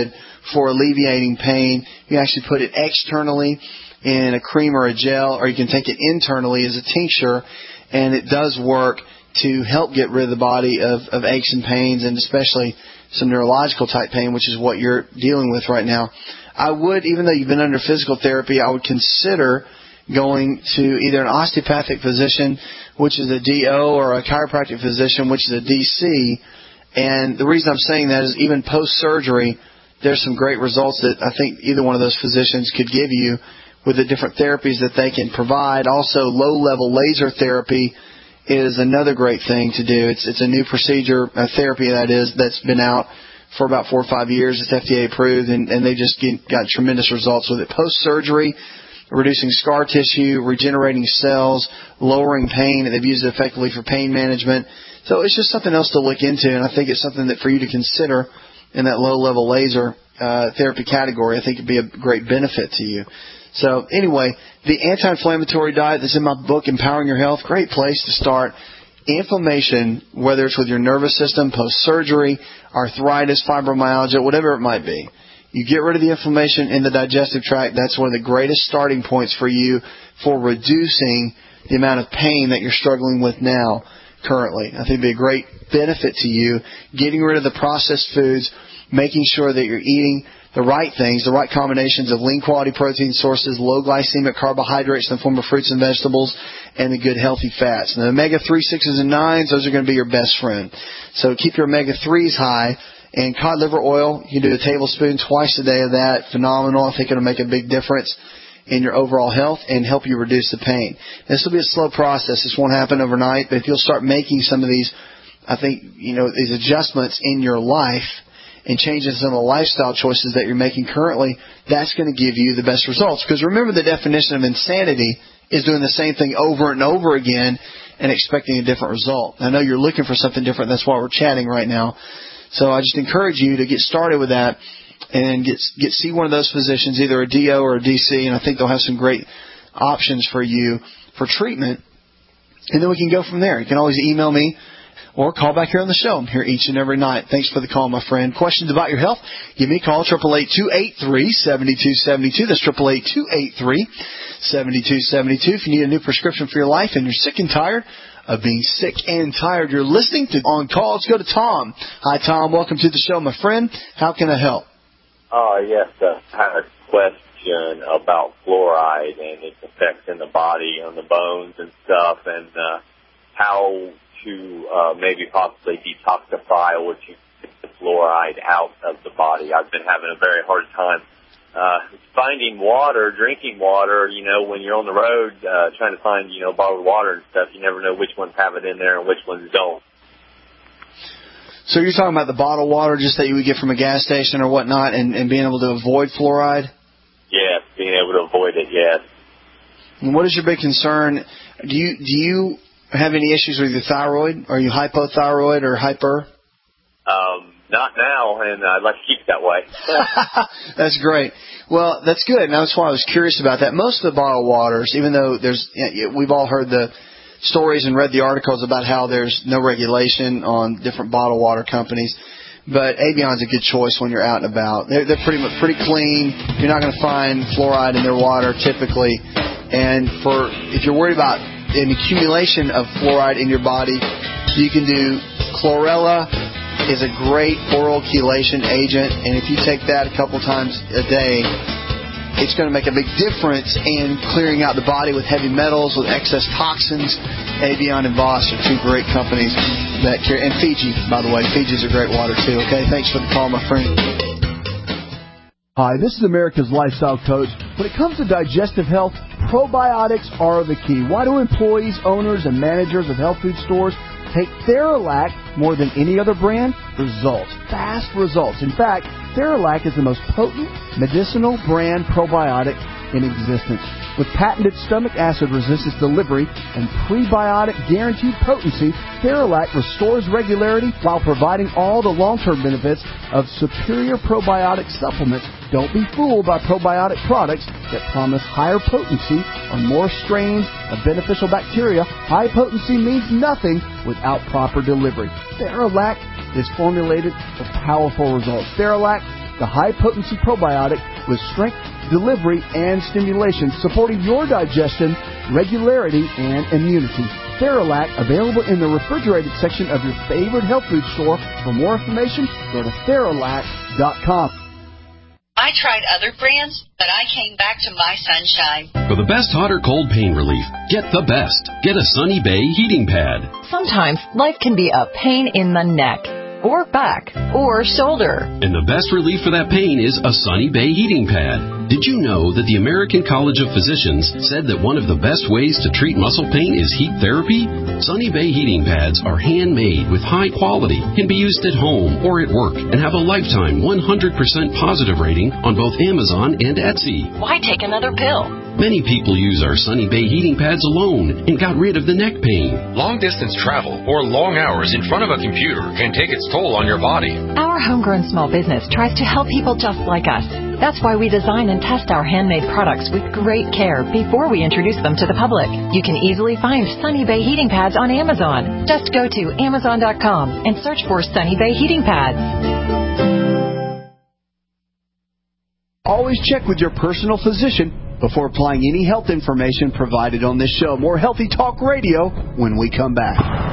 for alleviating pain. You can actually put it externally in a cream or a gel, or you can take it internally as a tincture, and it does work to help get rid of the body of, of aches and pains, and especially some neurological type pain, which is what you're dealing with right now. I would, even though you've been under physical therapy, I would consider going to either an osteopathic physician, which is a D O, or a chiropractic physician, which is a D C. And the reason I'm saying that is even post-surgery, there's some great results that I think either one of those physicians could give you with the different therapies that they can provide. Also, low-level laser therapy is another great thing to do. It's it's a new procedure, a therapy that is, that's been out for about four or five years. It's F D A approved, and, and they just get, got tremendous results with it. Post-surgery, reducing scar tissue, regenerating cells, lowering pain, and they've used it effectively for pain management. So it's just something else to look into, and I think it's something that for you to consider in that low-level laser uh, therapy category. I think it'd be a great benefit to you. So anyway, the anti-inflammatory diet that's in my book, Empowering Your Health, great place to start. Inflammation, whether it's with your nervous system, post-surgery, arthritis, fibromyalgia, whatever it might be. You get rid of the inflammation in the digestive tract. That's one of the greatest starting points for you for reducing the amount of pain that you're struggling with now currently. I think it would be a great benefit to you, getting rid of the processed foods, making sure that you're eating the right things, the right combinations of lean quality protein sources, low glycemic carbohydrates in the form of fruits and vegetables, and the good healthy fats. And the omega three, sixes, and nines, those are going to be your best friend. So keep your omega threes high. And cod liver oil, you can do a tablespoon twice a day of that. Phenomenal. I think it'll make a big difference in your overall health and help you reduce the pain. This will be a slow process. This won't happen overnight, but if you'll start making some of these, I think, you know, these adjustments in your life and changing some of the lifestyle choices that you're making currently, that's going to give you the best results. Because remember, the definition of insanity is doing the same thing over and over again and expecting a different result. I know you're looking for something different. That's why we're chatting right now. So I just encourage you to get started with that and get get see one of those physicians, either a D O or a D C, and I think they'll have some great options for you for treatment. And then we can go from there. You can always email me or call back here on the show. I'm here each and every night. Thanks for the call, my friend. Questions about your health? Give me a call, eight eight eight, two eight three, seven two seven two. That's eight eight eight, two eight three, seven two seven two. If you need a new prescription for your life and you're sick and tired of being sick and tired, you're listening to On Call. Let's go to Tom. Hi, Tom. Welcome to the show, my friend. How can I help? Oh, uh, yes. Uh, I had a question about fluoride and its effects in the body, on the bones and stuff, and uh, how to uh, maybe possibly detoxify or to get the fluoride out of the body. I've been having a very hard time Uh, finding water, drinking water, you know, when you're on the road, uh, trying to find, you know, bottled water and stuff, you never know which ones have it in there and which ones don't. So you're talking about the bottled water just that you would get from a gas station or whatnot, and, and being able to avoid fluoride? Yes, being able to avoid it, yes. And what is your big concern? Do you, do you have any issues with your thyroid? Are you hypothyroid or hyper? Um, Not now, and I'd like to keep it that way. That's great. Well, that's good, and that's why I was curious about that. Most of the bottled waters, even though there's, we've all heard the stories and read the articles about how there's no regulation on different bottled water companies, but Evian's a good choice when you're out and about. They're, they're pretty much pretty clean. You're not going to find fluoride in their water typically, and for if you're worried about an accumulation of fluoride in your body, you can do chlorella. Is a great oral chelation agent, and if you take that a couple times a day, it's going to make a big difference in clearing out the body with heavy metals, with excess toxins. Evian and Voss are two great companies that care, and Fiji, by the way. Fiji's a great water too. Okay, thanks for the call, my friend. Hi, this is America's Lifestyle Coach. When it comes to digestive health, probiotics are the key. Why do employees, owners, and managers of health food stores take Theralac more than any other brand? Results. Fast results. In fact, Theralac is the most potent medicinal brand probiotic in existence. With patented stomach acid resistance delivery and prebiotic guaranteed potency, Theralac restores regularity while providing all the long-term benefits of superior probiotic supplements. Don't be fooled by probiotic products that promise higher potency or more strains of beneficial bacteria. High potency means nothing without proper delivery. Theralac is formulated for powerful results. Theralac the high-potency probiotic with strength, delivery, and stimulation, supporting your digestion, regularity, and immunity. Theralac, available in the refrigerated section of your favorite health food store. For more information, go to Theralac dot com. I tried other brands, but I came back to My Sunshine. For the best hot or cold pain relief, get the best. Get a Sunny Bay heating pad. Sometimes life can be a pain in the neck, or back, or shoulder. And the best relief for that pain is a Sunny Bay heating pad. Did you know that the American College of Physicians said that one of the best ways to treat muscle pain is heat therapy? Sunny Bay heating pads are handmade with high quality, can be used at home or at work, and have a lifetime one hundred percent positive rating on both Amazon and Etsy. Why take another pill? Many people use our Sunny Bay heating pads alone and got rid of the neck pain. Long-distance travel or long hours in front of a computer can take its toll on your body. Our homegrown small business tries to help people just like us. That's why we design and test our handmade products with great care before we introduce them to the public. You can easily find Sunny Bay heating pads on Amazon. Just go to Amazon dot com and search for Sunny Bay heating pads. Always check with your personal physician before applying any health information provided on this show. More Healthy Talk Radio when we come back.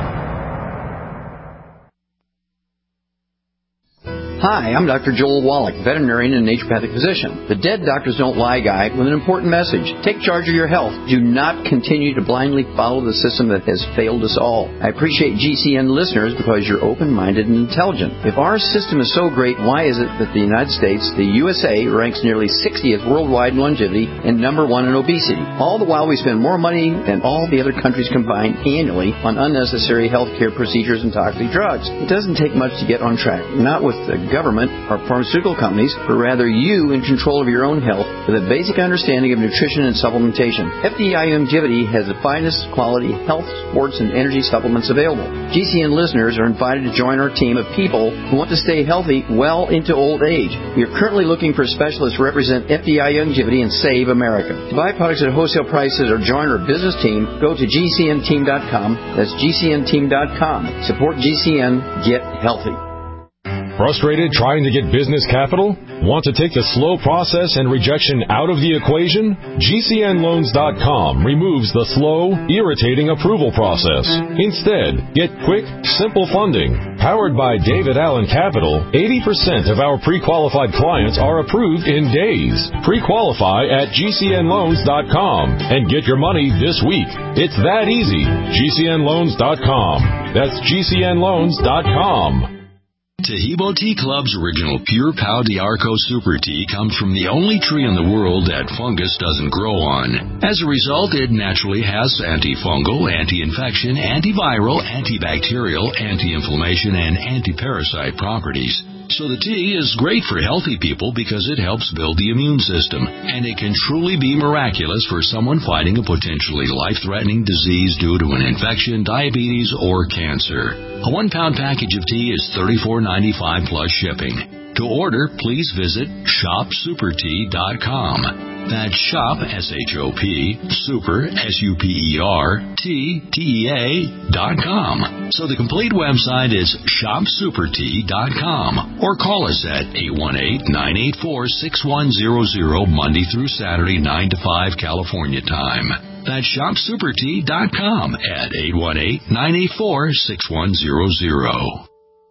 Hi, I'm Doctor Joel Wallach, veterinarian and naturopathic physician. The Dead Doctors Don't Lie guy with an important message. Take charge of your health. Do not continue to blindly follow the system that has failed us all. I appreciate G C N listeners because you're open-minded and intelligent. If our system is so great, why is it that the United States, the U S A, ranks nearly sixtieth worldwide in longevity and number one in obesity? All the while we spend more money than all the other countries combined annually on unnecessary health care procedures and toxic drugs. It doesn't take much to get on track. Not with the government or pharmaceutical companies, but rather you in control of your own health with a basic understanding of nutrition and supplementation. F D I Longevity has the finest quality health, sports, and energy supplements available. G C N listeners are invited to join our team of people who want to stay healthy well into old age. We are currently looking for specialists to represent F D I Longevity and Save America. To buy products at wholesale prices or join our business team, go to G C N team dot com. That's G C N team dot com. Support G C N. Get healthy. Frustrated trying to get business capital? Want to take the slow process and rejection out of the equation? G C N loans dot com removes the slow, irritating approval process. Instead, get quick, simple funding. Powered by David Allen Capital, eighty percent of our pre-qualified clients are approved in days. Pre-qualify at G C N loans dot com and get your money this week. It's that easy. G C N loans dot com. That's G C N loans dot com. Tahibo Tea Club's original Pure Pau d'Arco Super Tea comes from the only tree in the world that fungus doesn't grow on. As a result, it naturally has antifungal, anti-infection, antiviral, antibacterial, anti-inflammation, and anti-parasite properties. So the tea is great for healthy people because it helps build the immune system, and it can truly be miraculous for someone fighting a potentially life-threatening disease due to an infection, diabetes, or cancer. A one-pound package of tea is thirty-four ninety-five plus shipping. To order, please visit shop super tea dot com. That's shop, S H O P, super, S U P E R, T, T E A, dot com. So the complete website is shop super tea dot com. Or call us at eight one eight, nine eight four, six one zero zero, Monday through Saturday, nine to five, California time. That's shop super tea dot com at eight one eight, nine eight four, six one zero zero.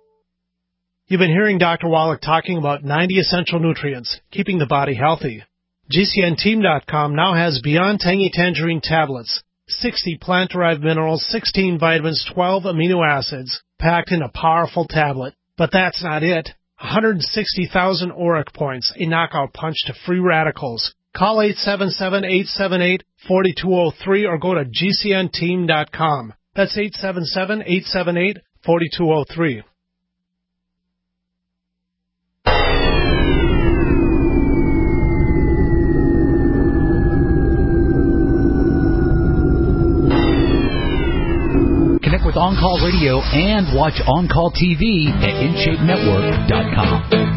You've been hearing Doctor Wallach talking about ninety essential nutrients, keeping the body healthy. G C N team dot com now has Beyond Tangy Tangerine tablets, sixty plant-derived minerals, sixteen vitamins, twelve amino acids, packed in a powerful tablet. But that's not it. one hundred sixty thousand auric points, a knockout punch to free radicals. Call eight seven seven, eight seven eight, four two zero three or go to G C N team dot com. That's eight seven seven, eight seven eight, four two zero three. Connect with On Call Radio and watch On Call T V at in shape network dot com.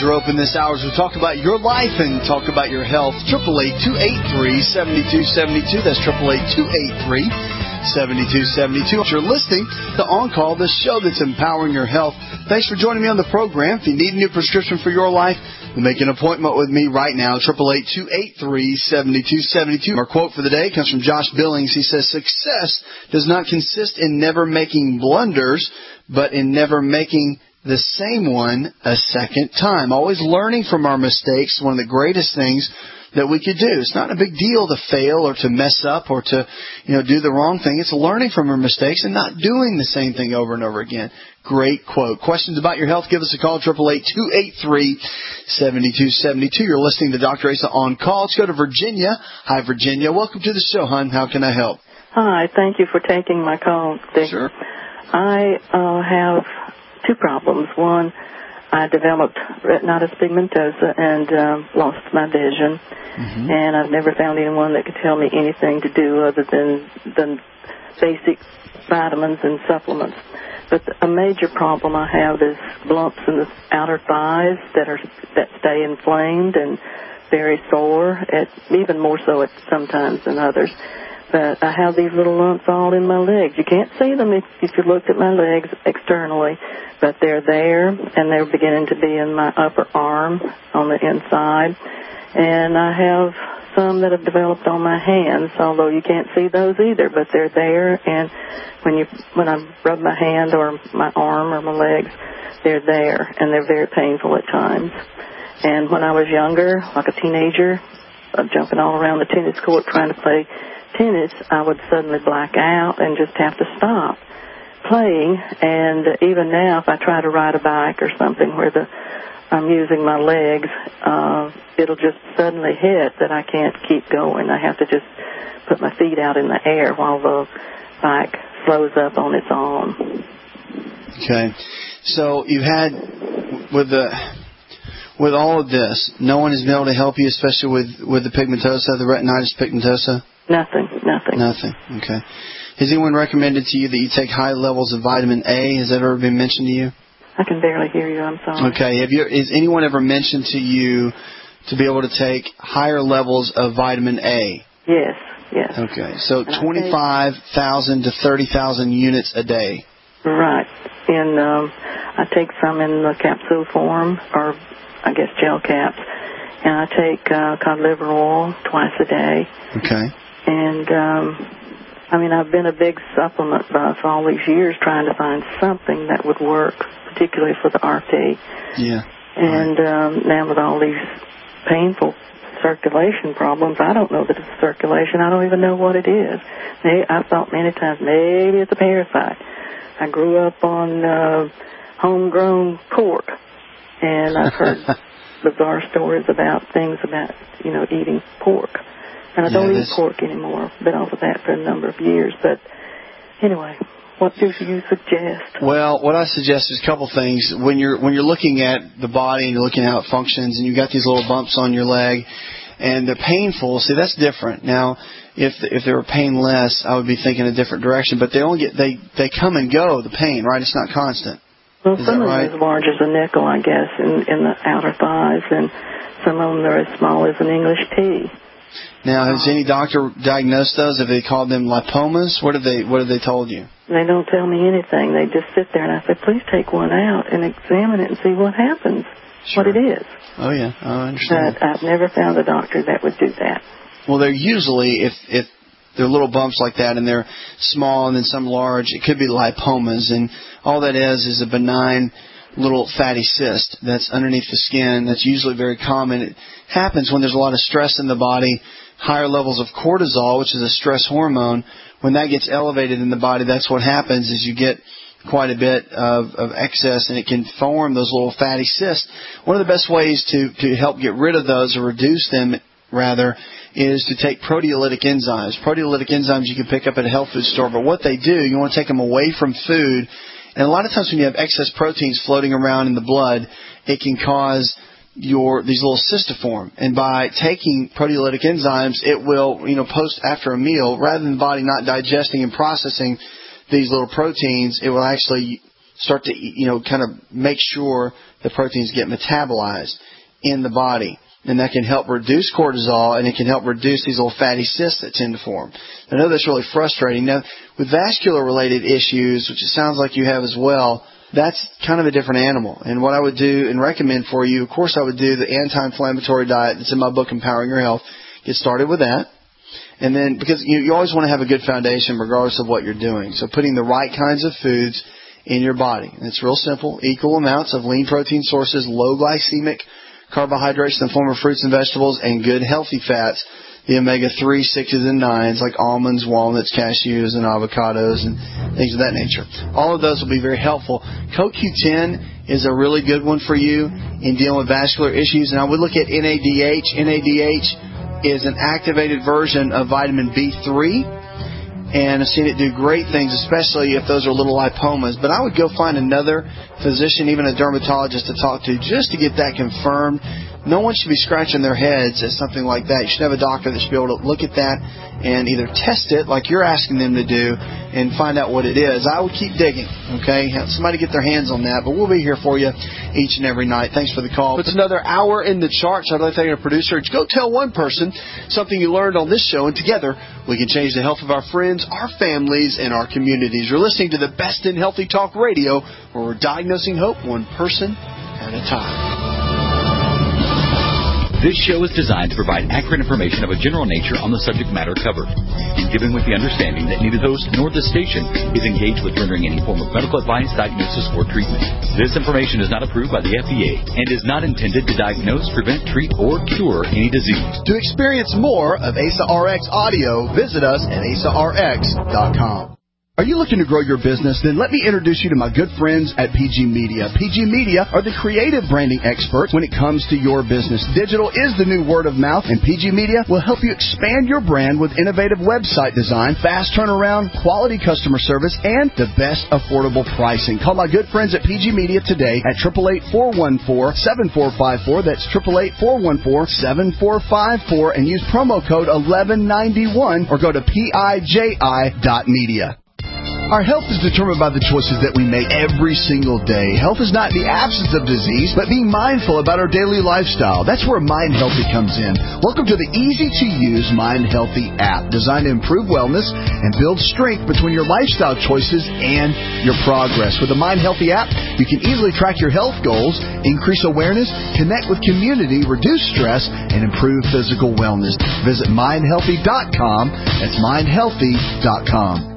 lines are open this hour as we talk about your life and talk about your health. eight eight eight, two eight three, seven two seven two. That's eight eight eight, two eight three, seven two seven two. If you're listening to On Call, the show that's empowering your health, thanks for joining me on the program. If you need a new prescription for your life, make an appointment with me right now, eight eight eight, two eight three, seven two seven two. Our quote for the day comes from Josh Billings. He says, success does not consist in never making blunders, but in never making the same one a second time. Always learning from our mistakes, one of the greatest things that we could do. It's not a big deal to fail or to mess up or to, you know, do the wrong thing. It's learning from our mistakes and not doing the same thing over and over again. Great quote. Questions about your health, give us a call, eight eight eight, two eight three, seven two seven two. You're listening to Doctor Asa On Call. Let's go to Virginia. Hi, Virginia. Welcome to the show, hon. How can I help? Hi. Thank you for taking my call. Sure. I uh, have two problems. One, I developed retinitis pigmentosa and um, lost my vision, mm-hmm. and I've never found anyone that could tell me anything to do other than the basic vitamins and supplements. But a major problem I have is lumps in the outer thighs that are that stay inflamed and very sore, at, even more so at sometimes than others. But I have these little lumps all in my legs. You can't see them if, if you looked at my legs externally, but they're there, and they're beginning to be in my upper arm on the inside. And I have some that have developed on my hands, although you can't see those either, but they're there. And when you when I rub my hand or my arm or my legs, they're there, and they're very painful at times. And when I was younger, like a teenager, uh, jumping all around the tennis court trying to play tennis, I would suddenly black out and just have to stop playing. And even now, if I try to ride a bike or something where the I'm using my legs, uh, it'll just suddenly hit that I can't keep going. I have to just put my feet out in the air while the bike slows up on its own. Okay. So you've had, with the with all of this, no one has been able to help you, especially with, with the pigmentosa, the retinitis pigmentosa? Nothing, nothing. Nothing, okay. Has anyone recommended to you that you take high levels of vitamin A? Has that ever been mentioned to you? I can barely hear you, I'm sorry. Okay, have you, has anyone ever mentioned to you to be able to take higher levels of vitamin A? Yes, yes. Okay, so twenty-five thousand to thirty thousand units a day. Right, and um, I take some in the capsule form, or I guess gel caps, and I take uh, cod liver oil twice a day. Okay. And, um, I mean, I've been a big supplement buff all these years trying to find something that would work, particularly for the R T. Yeah. And right. um, now with all these painful circulation problems, I don't know that it's circulation. I don't even know what it is. I've thought many times maybe it's a parasite. I grew up on uh, homegrown pork, and I've heard bizarre stories about things about, you know, eating pork. And I yeah, don't eat this... pork anymore. I've been off of that for a number of years. But anyway, what do you suggest? Well, what I suggest is a couple things. When you're when you're looking at the body and you're looking at how it functions, and you've got these little bumps on your leg, and they're painful. See, that's different. Now, if if they were painless, I would be thinking a different direction. But they only get they they come and go. The pain, right? It's not constant. Well, Is some of right? them are as large as a nickel, I guess, in in the outer thighs, and some of them are as small as an English tea. Now, has any doctor diagnosed those? Have they called them lipomas? What have they What have they told you? They don't tell me anything. They just sit there, and I say, please take one out and examine it and see what happens, sure. what it is. Oh, yeah. I understand. But I've never found a doctor that would do that. Well, they're usually, if if they're little bumps like that and they're small and then some large, it could be lipomas. And all that is is a benign little fatty cyst that's underneath the skin. That's usually very common. It happens when there's a lot of stress in the body. Higher levels of cortisol, which is a stress hormone, when that gets elevated in the body, that's what happens is you get quite a bit of, of excess, and it can form those little fatty cysts. One of the best ways to, to help get rid of those, or reduce them, rather, is to take proteolytic enzymes. Proteolytic enzymes you can pick up at a health food store, but what they do, you want to take them away from food. And a lot of times when you have excess proteins floating around in the blood, it can cause your these little cysts to form. And by taking proteolytic enzymes, it will, you know, post after a meal, rather than the body not digesting and processing these little proteins, it will actually start to, you know, kind of make sure the proteins get metabolized in the body. And that can help reduce cortisol, and it can help reduce these little fatty cysts that tend to form. I know that's really frustrating. Now, with vascular-related issues, which it sounds like you have as well, that's kind of a different animal. And what I would do and recommend for you, of course, I would do the anti-inflammatory diet that's in my book, Empowering Your Health. Get started with that. And then, because you, you always want to have a good foundation regardless of what you're doing. So putting the right kinds of foods in your body. And it's real simple. Equal amounts of lean protein sources, low glycemic carbohydrates in the form of fruits and vegetables, and good healthy fats, the omega three, sixes, and nines, like almonds, walnuts, cashews, and avocados, and things of that nature. All of those will be very helpful. C O Q ten is a really good one for you in dealing with vascular issues, and I would look at N A D H. N A D H is an activated version of vitamin B three, and I've seen it do great things, especially if those are little lipomas. But I would go find another physician, even a dermatologist, to talk to just to get that confirmed. No one should be scratching their heads at something like that. You should have a doctor that should be able to look at that and either test it like you're asking them to do and find out what it is. I would keep digging, okay? Have somebody get their hands on that. But we'll be here for you each and every night. Thanks for the call. It's another hour in the charts. I'd like to thank our producer. Go tell one person something you learned on this show, and together we can change the health of our friends, our families, and our communities. You're listening to the best in Healthy Talk Radio, where we're diagnosing hope one person at a time. This show is designed to provide accurate information of a general nature on the subject matter covered, and given with the understanding that neither host nor the station is engaged with rendering any form of medical advice, diagnosis, or treatment. This information is not approved by the F D A and is not intended to diagnose, prevent, treat, or cure any disease. To experience more of A S A R X audio, visit us at A S A R X dot com. Are you looking to grow your business? Then let me introduce you to my good friends at P G Media. P G Media are the creative branding experts when it comes to your business. Digital is the new word of mouth, and P G Media will help you expand your brand with innovative website design, fast turnaround, quality customer service, and the best affordable pricing. Call my good friends at P G Media today at eight eight eight, four one four, seven four five four. That's eight eight eight, four one four, seven four five four, and use promo code eleven ninety-one or go to P I J I dot media. Our health is determined by the choices that we make every single day. Health is not the absence of disease, but being mindful about our daily lifestyle. That's where Mind Healthy comes in. Welcome to the easy-to-use Mind Healthy app, designed to improve wellness and build strength between your lifestyle choices and your progress. With the Mind Healthy app, you can easily track your health goals, increase awareness, connect with community, reduce stress, and improve physical wellness. Visit mind healthy dot com. That's mind healthy dot com.